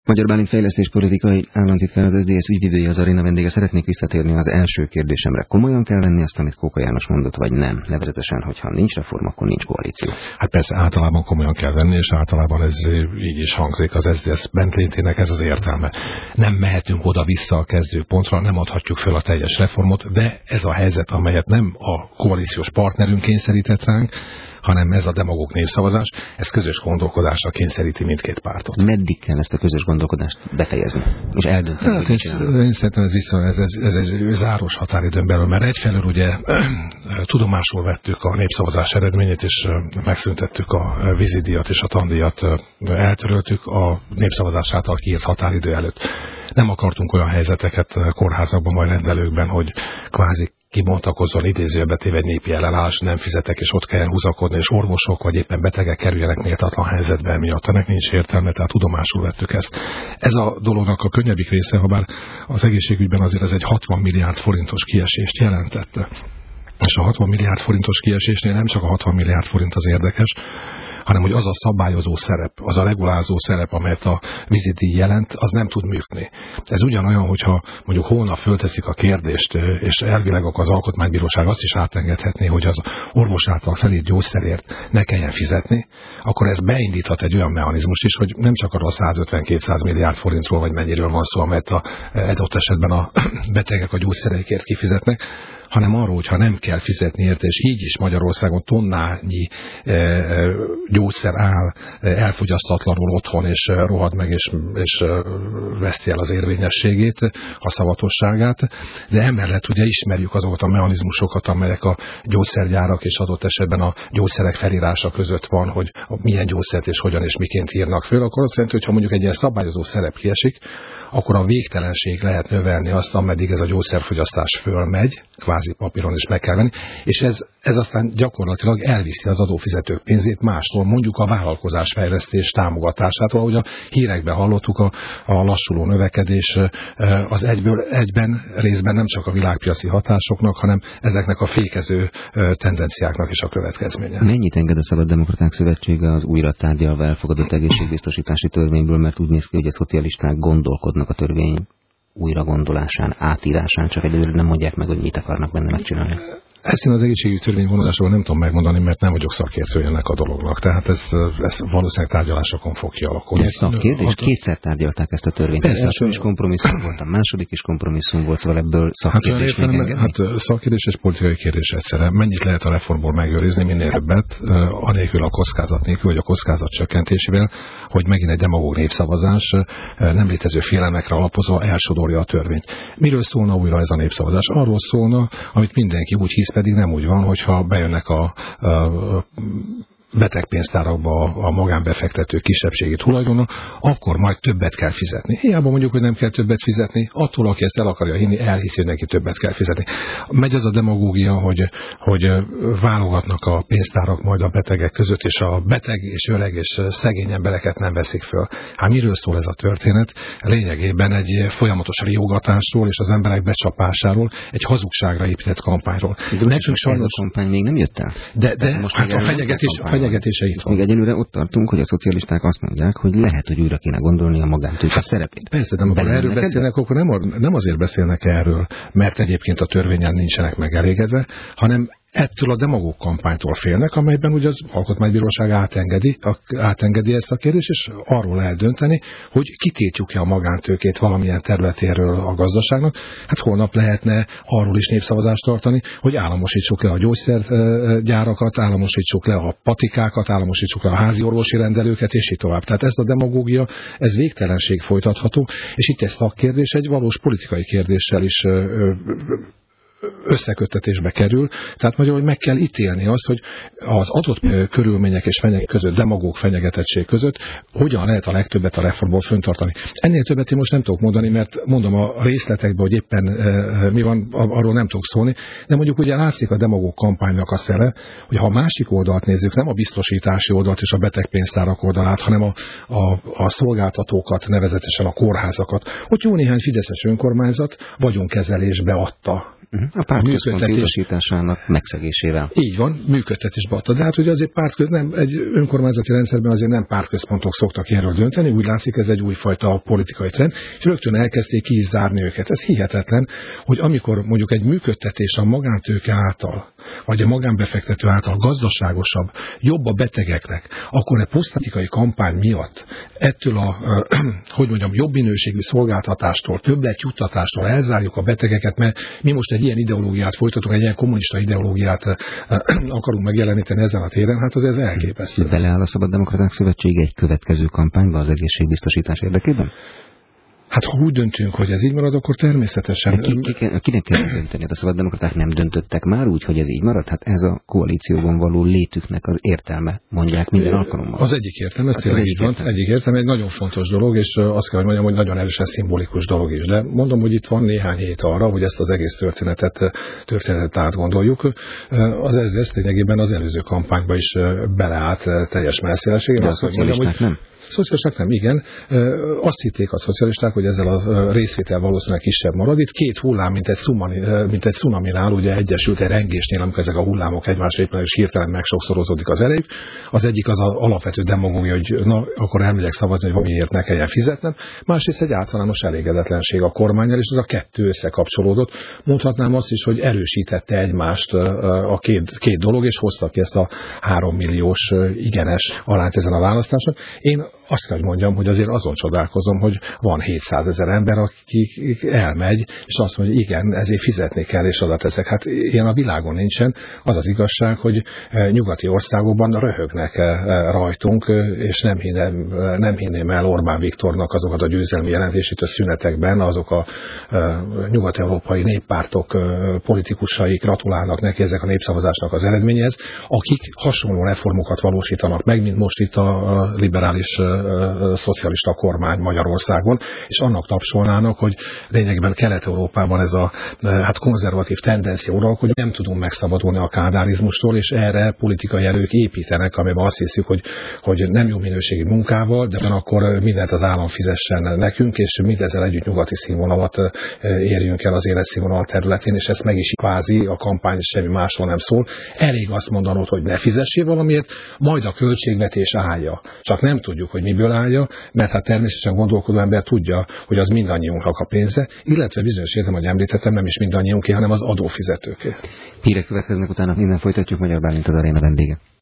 Magyar Bálint fejlesztéspolitikai államtitkár, az SZDSZ ügyvivője, az aréna vendége. Szeretnék visszatérni az első kérdésemre. Komolyan kell venni azt, amit Kóka János mondott, vagy nem? Nevezetesen, hogyha nincs reform, akkor nincs koalíció. Hát persze, általában komolyan kell venni, és általában ez így is hangzik, az SZDSZ bentlétének ez az értelme. Nem mehetünk oda-vissza a kezdőpontra, nem adhatjuk fel a teljes reformot, de ez a helyzet, amelyet nem a koalíciós partnerünk kényszerített ránk, hanem ez a demagóg népszavazás, ez közös gondolkodásra kényszeríti mindkét pártot. Meddig kell ezt a közös gondolkodást befejezni, és eldönteni? Hát én szerintem ez egy záros határidőn belül, mert egyfelől ugye tudomásul vettük a népszavazás eredményét, és megszüntettük a vízidíjat és a tandíjat, eltöröltük a népszavazás által kiírt határidő előtt. Nem akartunk olyan helyzeteket kórházakban vagy rendelőkben, hogy kvázi kibontakozzon, idézőbe téve egy népi ellenállás, nem fizetek, és ott kelljen húzakodni, és orvosok vagy éppen betegek kerüljenek méltatlan helyzetbe emiatt. Ennek nincs értelme, tehát tudomásul vettük ezt. Ez a dolognak a könnyebbik része, ha bár az egészségügyben azért ez egy 60 milliárd forintos kiesést jelentette. És a 60 milliárd forintos kiesésnél nem csak a 60 milliárd forint az érdekes, hanem hogy az a szabályozó szerep, az a regulázó szerep, amelyet a vízidíj jelent, az nem tud működni. Ez ugyanolyan, hogyha mondjuk holnap fölteszik a kérdést, és elvileg az Alkotmánybíróság azt is átengedhetné, hogy az orvos által felírt gyógyszerért ne kelljen fizetni, akkor ez beindíthat egy olyan mechanizmust is, hogy nem csak arra a 150-200 milliárd forintról, vagy mennyiről van szó, amelyet adott esetben a betegek a gyógyszereikért kifizetnek, hanem arról, hogyha nem kell fizetni érte, és így is Magyarországon tonnányi gyógyszer áll elfogyasztatlanul otthon, és rohad meg, és veszti el az érvényességét, a szavatosságát. De emellett ugye ismerjük azokat a mechanizmusokat, amelyek a gyógyszergyárak és adott esetben a gyógyszerek felírása között van, hogy milyen gyógyszert és hogyan és miként írnak föl. Akkor azt jelenti, hogy ha mondjuk egy ilyen szabályozó szerep kiesik, akkor a végtelenség lehet növelni azt, ameddig ez a gyógyszerfogyasztás fölmegy, kvázi papíron is meg kell venni, és ez aztán gyakorlatilag elviszi az adófizetők pénzét mástól, mondjuk a vállalkozásfejlesztés támogatásától, ahogy a hírekben hallottuk, a lassuló növekedés az egyben részben nem csak a világpiaci hatásoknak, hanem ezeknek a fékező tendenciáknak is a következménye. Mennyit enged a Szabaddemokraták Szövetsége az újra tárgyalva elfogadott egészségbiztosítási törvényből, mert úgy néz ki, hogy a szocialisták gondolkodnak a törvény újra gondolásán, átírásán, csak egyedül nem mondják meg, hogy mit akarnak benne megcsinálni. Ezt én az egészségügyi törvény vonatkozásról nem tudom megmondani, mert nem vagyok szakértője ennek a dolognak. Tehát ez valószínűleg tárgyalásokon fog kialakulni. De szakkérdés? Kétszer tárgyalták ezt a törvényt. Az első is kompromisszum volt, a második is kompromisszum volt, szóval ebből szakkérdés még engedni? Hát szakkérdés és politikai kérdés egyszerre. Mennyit lehet a reformból megőrizni, minél többet, anélkül a kockázat nélkül, vagy a kockázat csökkentésével, hogy megint egy demagóg népszavazás nem létező félelmekre alapozva elsodorja a törvényt. Miről szólna újra ez a népszavazás? Arról szólna, amit mindenki úgy hisz, pedig nem úgy van, hogyha bejönnek a betegpénztárakba a magánbefektető kisebbségi tulajdonok, akkor majd többet kell fizetni. Hiába mondjuk, hogy nem kell többet fizetni, attól, aki ezt el akarja hinni, elhiszi, hogy neki többet kell fizetni. Megy az a demagógia, hogy válogatnak a pénztárak majd a betegek között, és a beteg és öreg és szegény embereket nem veszik föl. Hát miről szól ez a történet? Lényegében egy folyamatos riogatásról és az emberek becsapásáról, egy hazugságra épített kampányról. De nekünk sajnos a kampány még nem jött el. De most hát a fenyegetése itt van. Még egyelőre ott tartunk, hogy a szocialisták azt mondják, hogy lehet, hogy újra kéne gondolni a magántőke szerepét. Persze, de amikor erről beszélnek, akkor nem azért beszélnek erről, mert egyébként a törvényen nincsenek megelégedve, hanem ettől a demagóg kampánytól félnek, amelyben ugye az Alkotmánybíróság átengedi ezt a kérdést, és arról lehet dönteni, hogy kitiltjuk-e a magántőkét valamilyen területéről a gazdaságnak. Hát holnap lehetne arról is népszavazást tartani, hogy államosítsuk le a gyógyszergyárakat, államosítsuk le a patikákat, államosítsuk le a házi orvosi rendelőket, és így tovább. Tehát ez a demagógia, ez végtelenség folytatható, és itt egy szakkérdés, egy valós politikai kérdéssel is összeköttetésbe kerül, tehát magyarul, hogy meg kell ítélni azt, hogy az adott körülmények és fenyegek között, demagóg fenyegetettség között hogyan lehet a legtöbbet a reformból föntartani. Ennél többet én most nem tudok mondani, mert mondom a részletekben, hogy éppen mi van, arról nem tudok szólni, de mondjuk ugye látszik a demagóg kampánynak a szele, hogy ha a másik oldalt nézzük, nem a biztosítási oldalt és a betegpénztárak oldalát, hanem a szolgáltatókat, nevezetesen a kórházakat, hogy jó néhány fideszes önkormányzat vagyonkezelésbe adta A pártközpont utasításának megszegésével. Így van, működtetésbe adta. De hát ugye azért egy önkormányzati rendszerben azért nem pártközpontok szoktak erről dönteni, úgy látszik ez egy újfajta politikai trend, és rögtön elkezdték ki is zárni őket. Ez hihetetlen, hogy amikor mondjuk egy működtetés a magántőke által, vagy a magánbefektető által gazdaságosabb, jobb a betegeknek, akkor egy posztpolitikai kampány miatt ettől a, jobb minőségű szolgáltatástól, többletjuttatástól elzárjuk a betegeket, mert mi most egy ilyen ideológiát folytatunk, egy ilyen kommunista ideológiát akarunk megjeleníteni ezen a téren, hát az ez elképesztő. Beleáll a Szabaddemokraták Szövetsége egy következő kampányba az egészségbiztosítás érdekében? Hát ha úgy döntünk, hogy ez így marad, akkor természetesen... Kinek kell dönteni? A szabaddemokraták nem döntöttek már úgy, hogy ez így marad? Hát ez a koalícióban való létüknek az értelme, mondják minden alkalommal. Az egyik értelme, ez tényleg így van. Egyik értelme egy nagyon fontos dolog, és azt kell, hogy mondjam, hogy nagyon erősen szimbolikus dolog is. De mondom, hogy itt van néhány hét arra, hogy ezt az egész történetet átgondoljuk. Az ez lényegében az előző kampányba is beleállt teljes messzélességgel. De a szocialisták nem? Szocialisták nem, igen. Azt hitték a szocialisták, hogy ezzel a részvétel valószínűleg kisebb marad. Itt két hullám, mint egy cunaminál, ugye egyesült egy rengésnél, amikor ezek a hullámok egymásra éppen és hirtelen megsokszorozódik az erejük. Az egyik az alapvető demagógia, hogy na, akkor elmegyek szavazni, hogy valamiért ne kelljen fizetnem. Másrészt egy általános elégedetlenség a kormánnyal, és az a kettő összekapcsolódott. Mondhatnám azt is, hogy erősítette egymást a két dolog, és hozta ki ezt a 3 milliós igenes arányt ezen a választáson. Én azt kell, hogy mondjam, hogy azért azon csodálkozom, hogy van 700 000 ember, akik elmegy, és azt mondja, hogy igen, ezért fizetni kell, és oda teszek. Hát ilyen a világon nincsen. Az az igazság, hogy nyugati országokban röhögnek rajtunk, és nem hinném el Orbán Viktornak azokat a győzelmi jelentését a szünetekben, azok a nyugat-európai néppártok politikusai gratulálnak neki ezek a népszavazásnak az eredményhez, akik hasonló reformokat valósítanak meg, mint most itt a liberális szocialista kormány Magyarországon, és annak tapsolnának, hogy lényegében Kelet-Európában ez a konzervatív tendencia uralkodik, hogy nem tudunk megszabadulni a kádárizmustól, és erre politikai erők építenek, amiben azt hiszük, hogy nem jó minőségi munkával, de akkor mindent az állam fizessen nekünk, és mindezzel együtt nyugati színvonalat érjünk el az életszínvonal területén, és ezt meg is kvázi a kampány semmi másról nem szól. Elég azt mondanod, hogy ne fizessél valamiért, majd a költségvetés állja. Csak nem tudjuk, hogy miből állja, mert hát természetesen gondolkodó ember tudja, hogy az mindannyiunknak a pénze, illetve bizonyos értem, hogy említettem, nem is mindannyiunké, hanem az adófizetőké. Hírek következnek, utána innen folytatjuk. Magyar Bálint az aréna vendége.